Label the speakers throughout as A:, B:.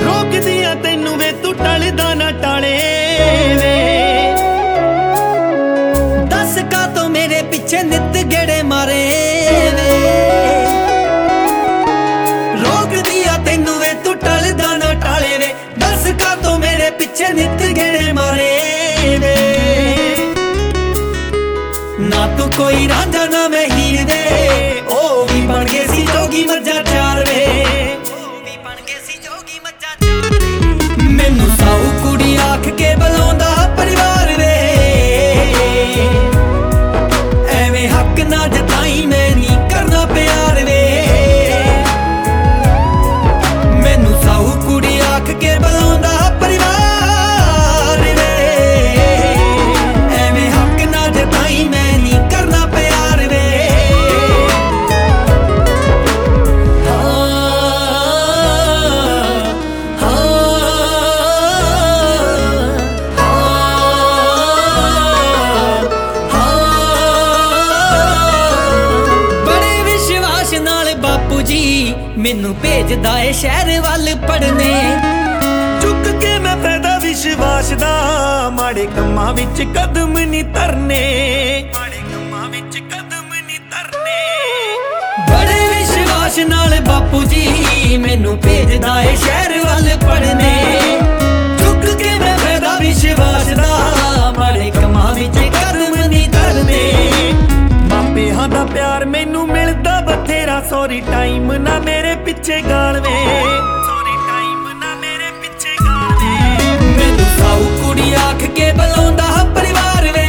A: ਰੋਕਦੀਆਂ ਤੈਨੂੰ ਵੇ ਤੂੰ ਟਲਦਾ ਨਾ ਟਾਲੇ ਵੇ।
B: ਦੱਸ ਕਾਤੋਂ ਮੇਰੇ ਪਿੱਛੇ ਨਿੱਤ ਗੇੜੇ ਮਾਰੇ ਵੇ। ਰੋਕਦੀਆਂ ਤੈਨੂੰ ਵੇ ਤੂੰ ਟਲਦਾ ਨਾ ਟਾਲੇ ਵੇ। ਦੱਸ ਕਾਤੋਂ ਮੇਰੇ ਪਿੱਛੇ ਨਿੱਤ ਗੇੜੇ ਮਾਰੇ ਵੇ। ਨਾ ਤੂੰ ਕੋਈ ਰਾਂਝਾ ਨਾ ਮੈਂ ਹੀਰ ਦੇ, ਉਹ ਵੀ ਬਣ ਗਏ ਸੀ ਜੋਗੀ ਮੱਝਾਂ ਚਾਰ ਵੇ। ਮੈਨੂੰ ਸਾਊ ਕੁੜੀ ਆਖ ਕੇ ਬੁਲਾਉਂਦਾ ਪਰਿਵਾਰ ਵੇ। ਐਵੇਂ ਹੱਕ ਨਾ ਜਤਾਈ ਮੈਂ ਨਹੀਂ ਕਰਨਾ ਪਿਆਰ ਵੇ। ਮੈਨੂੰ ਸਾਊ ਕੁੜੀ ਆਖ ਕੇ ਬੁਲਾਉਂਦਾ ਪਰਿਵਾਰ ਵੇ। ਐਵੇਂ ਹੱਕ ਨਾ ਜਤਾਈ ਮੈਂ ਨਹੀਂ ਕਰਨਾ ਪਿਆਰ ਵੇ। ਬਾਪੂ ਜੀ ਮੈਨੂੰ ਭੇਜਦਾ ਏ ਸ਼ਹਿਰ ਵੱਲ ਪੜਨੇ।
A: ਚੁੱਕ ਕੇ ਮੈਂ ਫਾਇਦਾ ਵਿਸ਼ਵਾਸ ਦਾ, ਮਾੜੇ ਕੰਮਾਂ ਵਿੱਚ ਕਦਮ ਨਹੀਂ ਧਰਨੇ। ਮਾੜੇ ਕੰਮਾਂ ਵਿੱਚ ਕਦਮ ਨਹੀਂ ਧਰਨੇ।
B: ਬੜੇ ਵਿਸ਼ਵਾਸ ਨਾਲ ਬਾਪੂ ਜੀ ਮੈਨੂੰ ਭੇਜਦਾ ਏ ਸ਼ਹਿਰ ਵੱਲ ਪੜਨੇ। ਚੁੱਕ ਕੇ ਮੈਂ ਫਾਇਦਾ ਵਿਸ਼ਵਾਸ ਦਾ, ਮਾੜੇ ਕੰਮਾਂ ਵਿੱਚ ਕਦਮ ਨਹੀਂ ਧਰਨੇ।
A: ਮਾਪਿਆਂ ਦਾ ਪਿਆਰ ਮੈਨੂੰ ਮਿਲਦਾ ਬਥੇਰਾ, ਸੌਰੀ ਟਾਈਮ ਨਾ ਮੇਰੇ ਪਿੱਛੇ ਗਾਲ ਵੇ। ਸੌਰੀ ਟਾਈਮ ਨਾ ਮੇਰੇ ਪਿੱਛੇ ਗਾਲ ਵੇ।
B: ਮੈਨੂੰ ਸਾਊ ਕੁੜੀ ਆਖ ਕੇ ਬੁਲਾਉਂਦਾ ਪਰਿਵਾਰ ਵੇ।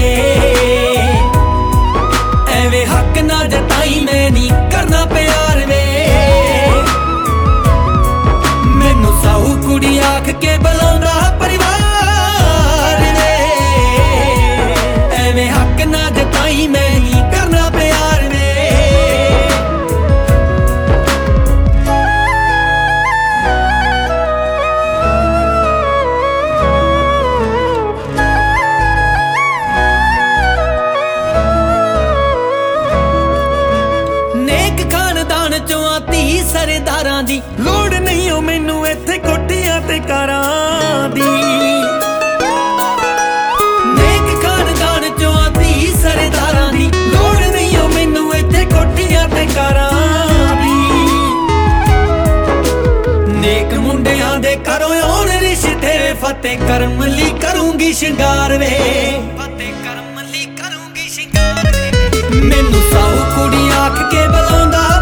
B: ਐਵੇਂ ਹੱਕ ਨਾ ਜਤਾਈ ਮੈਂ ਨਹੀਂ ਕਰਨਾ ਪਿਆਰ ਵੇ। ਮੈਨੂੰ ਸਾਊ ਕੁੜੀ ਆਖ ਕੇ ਬੁਲਾਉਂਦਾ ਪਰਿਵਾਰ ਵੇ। ਐਵੇਂ ਹੱਕ ਨਾ ਜਤਾਈ ਮੈਂ ਨਹੀਂ ਕਰਨਾ ਪਿਆਰ ਵੇ। ਨੇਕ ਖਾਨਦਾਨ ਚੋਂ ਆ ਧੀ ਸਰਦਾਰਾਂ ਦੀ,
A: ਲੋੜ ਨਹੀਂ ਓ ਮੈਨੂੰ ਇੱਥੇ ਕੋਠੀਆਂ ਤੇ ਕਾਰਾਂ ਦੀ।
B: ਨੇਕ ਖਾਨਦਾਨ ਚੋਂ ਆ ਧੀ ਸਰਦਾਰਾਂ ਦੀ, ਲੋੜ ਨਹੀਂ ਓ ਮੈਨੂੰ ਇੱਥੇ ਕੋਠੀਆਂ ਤੇ ਕਾਰਾਂ ਦੀ। ਨੇਕ ਮੁੰਡਿਆਂ ਦੇ ਘਰੋਂ ਆਉਣ ਰਿਸ਼ਤੇ, ਫਤਿਹ ਕਰਮ ਲਈ ਕਰੂੰਗੀ ਸ਼ਿੰਗਾਰ ਵੇ। ਫਤਿਹ ਕਰਮ ਲਈ ਕਰੂੰਗੀ ਸ਼ਿੰਗਾਰ ਵੇ। ਮੈਨੂੰ ਸਾਊ ਕੁੜੀ ਆਖ ਕੇ ਬੁਲਾਉਂਦਾ